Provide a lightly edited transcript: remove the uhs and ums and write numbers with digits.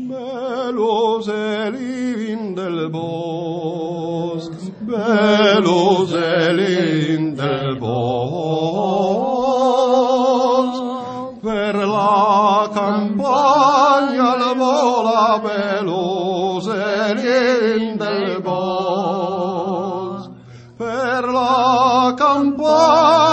Beloselin del bosco, Beloselin del bosco, per la campagna la vola Beloselin del bosco, per la campagna